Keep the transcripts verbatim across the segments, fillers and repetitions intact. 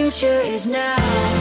future is now.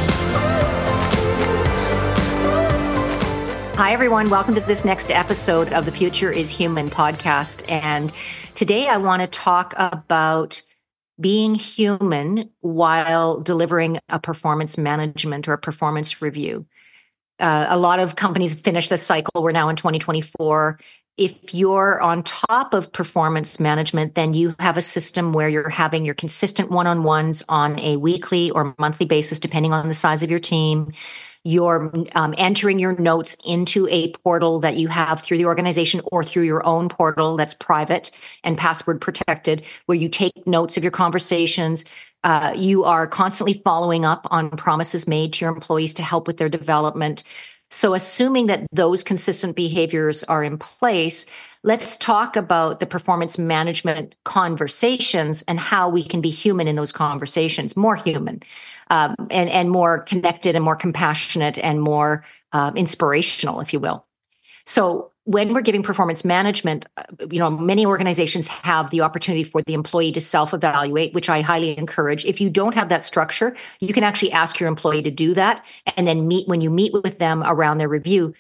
Hi, everyone. Welcome to this next episode of the Future is Human podcast. And today I want to talk about being human while delivering a performance management or a performance review. Uh, a lot of companies finish this cycle. We're now in twenty twenty-four. If you're on top of performance management, then you have a system where you're having your consistent one-on-ones on a weekly or monthly basis, depending on the size of your team. You're um, entering your notes into a portal that you have through the organization or through your own portal that's private and password protected, where you take notes of your conversations. Uh, you are constantly following up on promises made to your employees to help with their development. So assuming that those consistent behaviors are in place, let's talk about the performance management conversations and how we can be human in those conversations, more human, um, and, and more connected and more compassionate and more uh, inspirational, if you will. So when we're giving performance management, you know, many organizations have the opportunity for the employee to self-evaluate, which I highly encourage. If you don't have that structure, you can actually ask your employee to do that. And then meet when you meet with them around their review,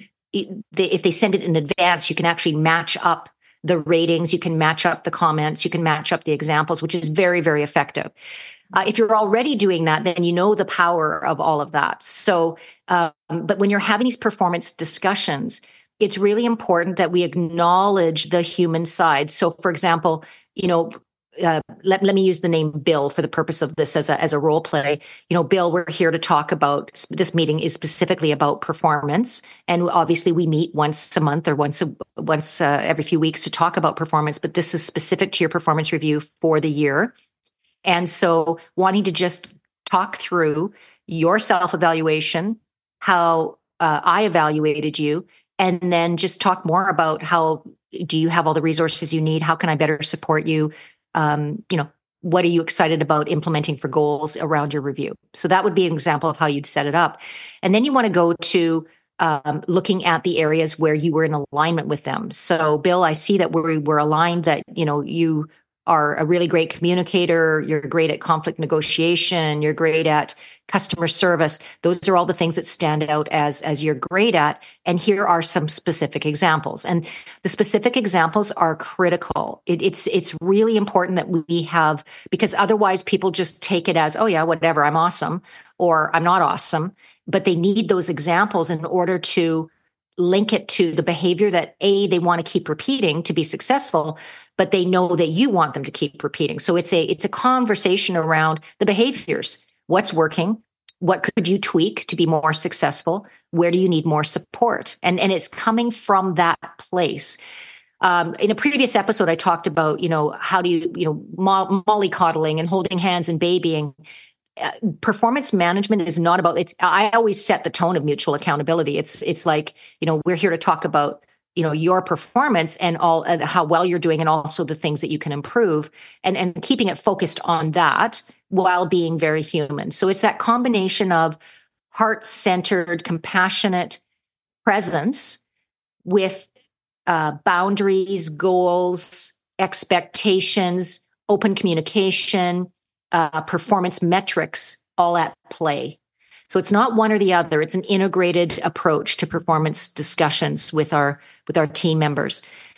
if they send it in advance, you can actually match up the ratings, you can match up the comments, you can match up the examples, which is very, very effective. Uh, if you're already doing that, then you know the power of all of that. So, um, but when you're having these performance discussions, it's really important that we acknowledge the human side. So, for example, you know, uh, let, let me use the name Bill for the purpose of this as a, as a role play. You know, Bill, we're here to talk about, this meeting is specifically about performance. And obviously we meet once a month or once, a, once uh, every few weeks to talk about performance, but this is specific to your performance review for the year. And so wanting to just talk through your self-evaluation, how uh, I evaluated you, and then just talk more about how do you have all the resources you need? How can I better support you? Um, you know, what are you excited about implementing for goals around your review? So that would be an example of how you'd set it up. And then you want to go to um, looking at the areas where you were in alignment with them. So Bill, I see that we were aligned, that, you know, you are a really great communicator, you're great at conflict negotiation, you're great at customer service. Those are all the things that stand out as, as you're great at. And here are some specific examples. And the specific examples are critical. It, it's, it's really important that we have, because otherwise people just take it as, oh yeah, whatever, I'm awesome, or I'm not awesome. But they need those examples in order to link it to the behavior that A, they want to keep repeating to be successful, but they know that you want them to keep repeating. So it's a it's a conversation around the behaviors. What's working? What could you tweak to be more successful? Where do you need more support? And, and it's coming from that place. Um, in a previous episode, I talked about, you know, how do you, you know, mo- mollycoddling and holding hands and babying. Uh, performance management is not about, it's, I always set the tone of mutual accountability. It's, it's like, you know, we're here to talk about, you know, your performance and all, and how well you're doing, and also the things that you can improve, and, and keeping it focused on that while being very human. So it's that combination of heart-centered, compassionate presence with uh, boundaries, goals, expectations, open communication, Uh, performance metrics all at play. So it's not one or the other. It's an integrated approach to performance discussions with our with our team members.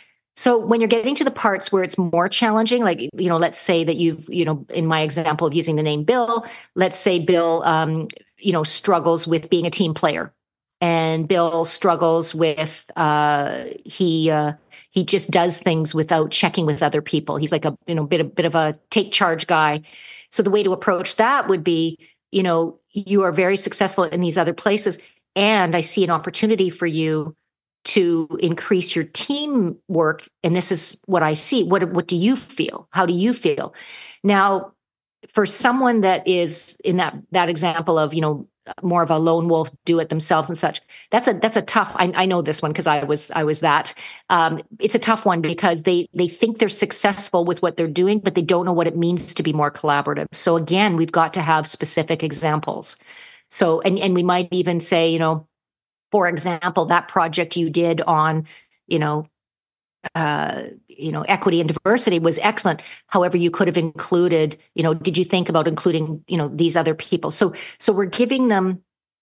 So when you're getting to the parts where it's more challenging, like, you know, let's say that you've, you know, in my example of using the name Bill, let's say Bill, um, you know, struggles with being a team player, and Bill struggles with uh, he. Uh, He just does things without checking with other people. He's like a, you know, bit a bit of a take charge guy. So the way to approach that would be, you know, you are very successful in these other places, and I see an opportunity for you to increase your teamwork. And this is what I see. What what do you feel? How do you feel? Now, for someone that is in that that example of, you know, more of a lone wolf, do it themselves and such, that's a that's a tough. I, I know this one because I was I was that. Um, it's a tough one because they they think they're successful with what they're doing, but they don't know what it means to be more collaborative. So again, we've got to have specific examples. So and and we might even say, you know, for example, that project you did on, you know, uh, you know, equity and diversity was excellent. However, you could have included, you know, did you think about including, you know, these other people? So, so we're giving them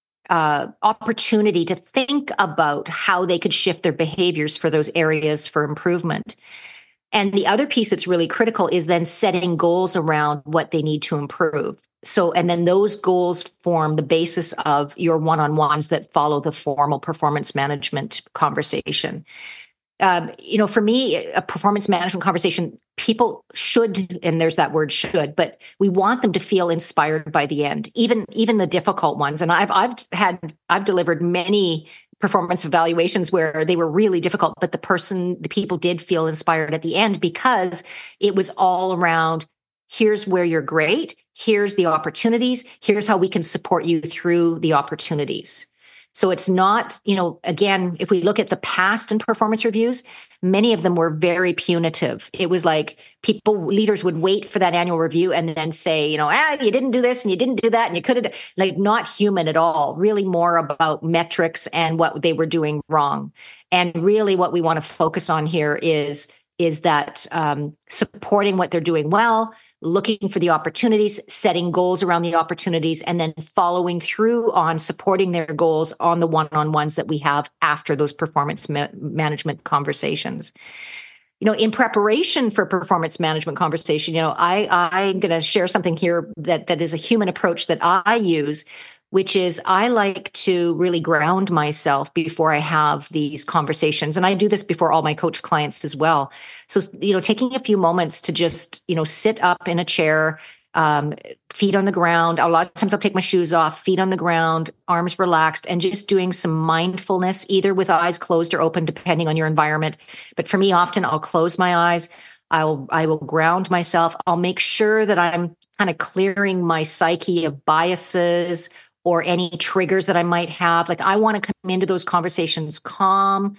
uh, opportunity to think about how they could shift their behaviors for those areas for improvement. And the other piece that's really critical is then setting goals around what they need to improve. So, and then those goals form the basis of your one-on-ones that follow the formal performance management conversation. Um, you know, for me, a performance management conversation, people should, and there's that word should, but we want them to feel inspired by the end, even even the difficult ones. And I've I've had I've delivered many performance evaluations where they were really difficult, but the person, the people did feel inspired at the end because it was all around, here's where you're great, here's the opportunities, here's how we can support you through the opportunities. So it's not, you know, again, if we look at the past in performance reviews, many of them were very punitive. It was like people, leaders would wait for that annual review and then say, you know, ah, you didn't do this and you didn't do that and you could have, like, not human at all, really more about metrics and what they were doing wrong. And really what we want to focus on here is, is that um, supporting what they're doing well, looking for the opportunities, setting goals around the opportunities, and then following through on supporting their goals on the one-on-ones that we have after those performance ma- management conversations. You know, in preparation for performance management conversation, you know, I, I'm going to share something here that, that is a human approach that I use, which is I like to really ground myself before I have these conversations. And I do this before all my coach clients as well. So, you know, taking a few moments to just, you know, sit up in a chair, um, feet on the ground. A lot of times I'll take my shoes off, feet on the ground, arms relaxed, and just doing some mindfulness, either with eyes closed or open, depending on your environment. But for me, often I'll close my eyes. I'll, I will ground myself. I'll make sure that I'm kind of clearing my psyche of biases or any triggers that I might have. Like, I want to come into those conversations calm,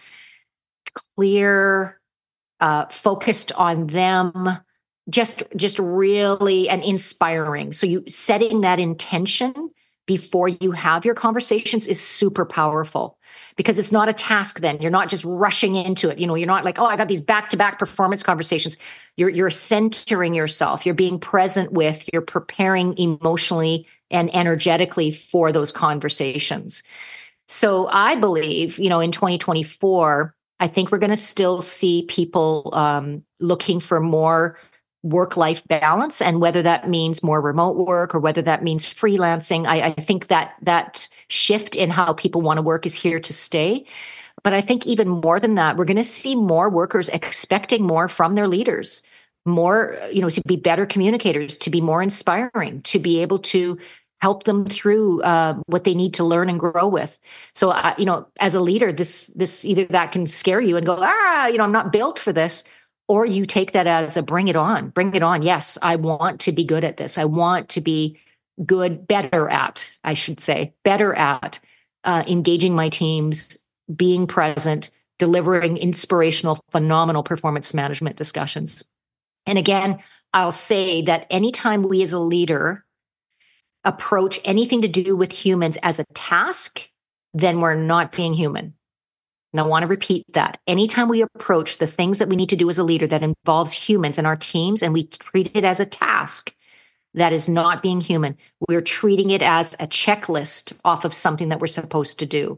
clear, uh, focused on them, just, just really and inspiring. So you setting that intention before you have your conversations is super powerful, because it's not a task then. You're not just rushing into it. You know, you're not like, oh, I got these back-to-back performance conversations. You're, you're centering yourself. You're being present with, you're preparing emotionally and energetically for those conversations. So I believe, you know, in twenty twenty-four, I think we're going to still see people um, looking for more work-life balance, and whether that means more remote work or whether that means freelancing, I, I think that that shift in how people want to work is here to stay. But I think even more than that, we're going to see more workers expecting more from their leaders, more, you know, to be better communicators, to be more inspiring, to be able to help them through uh, what they need to learn and grow with. So, uh, you know, as a leader, this this either that can scare you and go, ah, you know, I'm not built for this, or you take that as a bring it on, bring it on. Yes, I want to be good at this. I want to be good, better at, I should say, better at uh, engaging my teams, being present, delivering inspirational, phenomenal performance management discussions. And again, I'll say that anytime we as a leader approach anything to do with humans as a task, then we're not being human. And I want to repeat that. Anytime we approach the things that we need to do as a leader that involves humans and our teams, and we treat it as a task, that is not being human. We're treating it as a checklist off of something that we're supposed to do.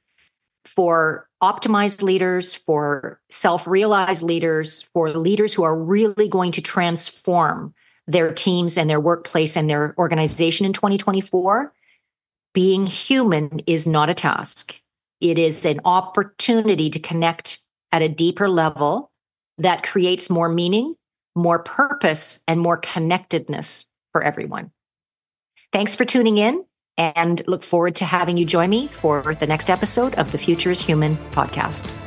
For optimized leaders, for self-realized leaders, for leaders who are really going to transform their teams and their workplace and their organization in twenty twenty-four, being human is not a task. It is an opportunity to connect at a deeper level that creates more meaning, more purpose, and more connectedness for everyone. Thanks for tuning in, and look forward to having you join me for the next episode of the Future is Human podcast.